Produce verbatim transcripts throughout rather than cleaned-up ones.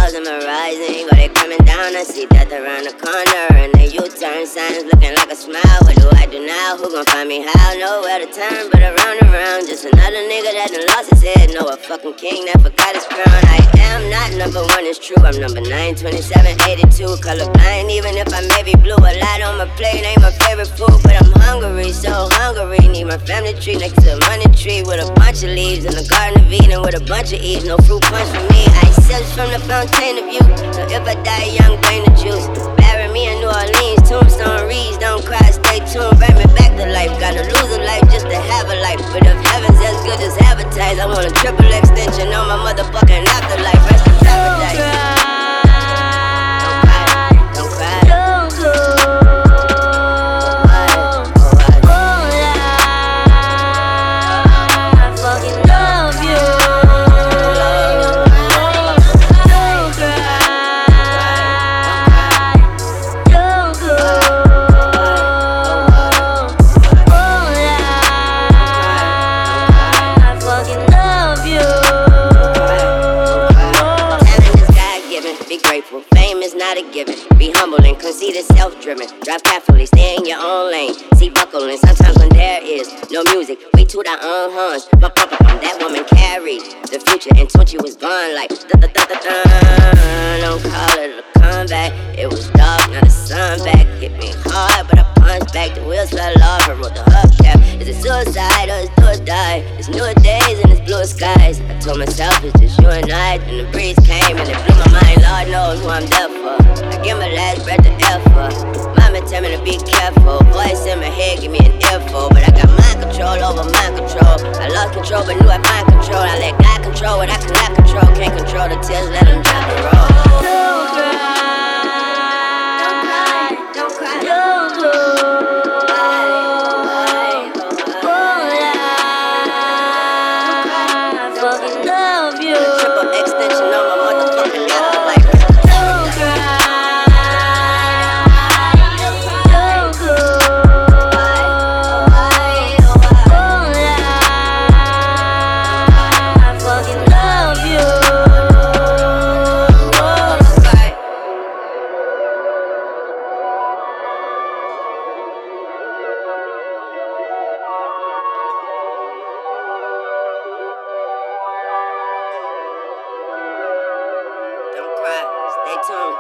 clouds in my rising, but they coming down. I see death around the corner, and the U-turn signs looking like a smile. What do I do now? Who gon' find me how? Nowhere to turn, but around and around. Just another nigga that done lost his head. No, a fucking king that forgot his crown. I am not number one, it's true. I'm number nine, twenty-seven, eighty-two. Colorblind, even if I may be blue. A lot on my plate ain't my favorite food, but I'm hungry, so hungry. Need my family tree next to a money tree with a bunch of leaves in the Garden of Eden with a bunch of eaves. No fruit punch for me. I sips from the fountain of youth. So if I die young, bring the juice. Bury me in New Orleans, tombstone reads. Don't cry, stay tuned, bring me back to life. Gotta lose a life just to have a life. But if heaven's as good as advertised, I want a triple extension on my motherfucking afterlife. Rest in paradise. Be humble and conceited, self-driven. Drive carefully, stay in your own lane. See buckling, sometimes when there is no music, we toot our own horns. But pump up, that woman carried the future, and twenty was born like da-da-da-da-da. Don't call it a comeback. It was dark, now the sun back. Hit me hard, but I punched back. The wheels fell off, I wrote the hubcap. Is it suicide or is do or die? It's newer days and it's blue skies. I told myself it's just you and I. Then the breeze came and it blew my mind. Lord knows who I'm there for. I give my last breath to air for. Mama tell me to be careful. Voice in my head give me an earful. But I got mind control over mind control. I lost control but knew I find control. I let God control what I cannot control. Can't control the tears, let them drop and roll. Don't cry. Don't cry. Don't cry. Don't cry. Stay tuned.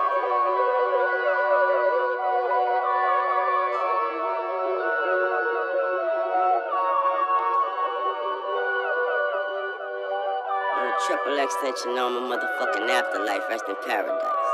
I'm a triple extension on my motherfucking afterlife. Rest in paradise.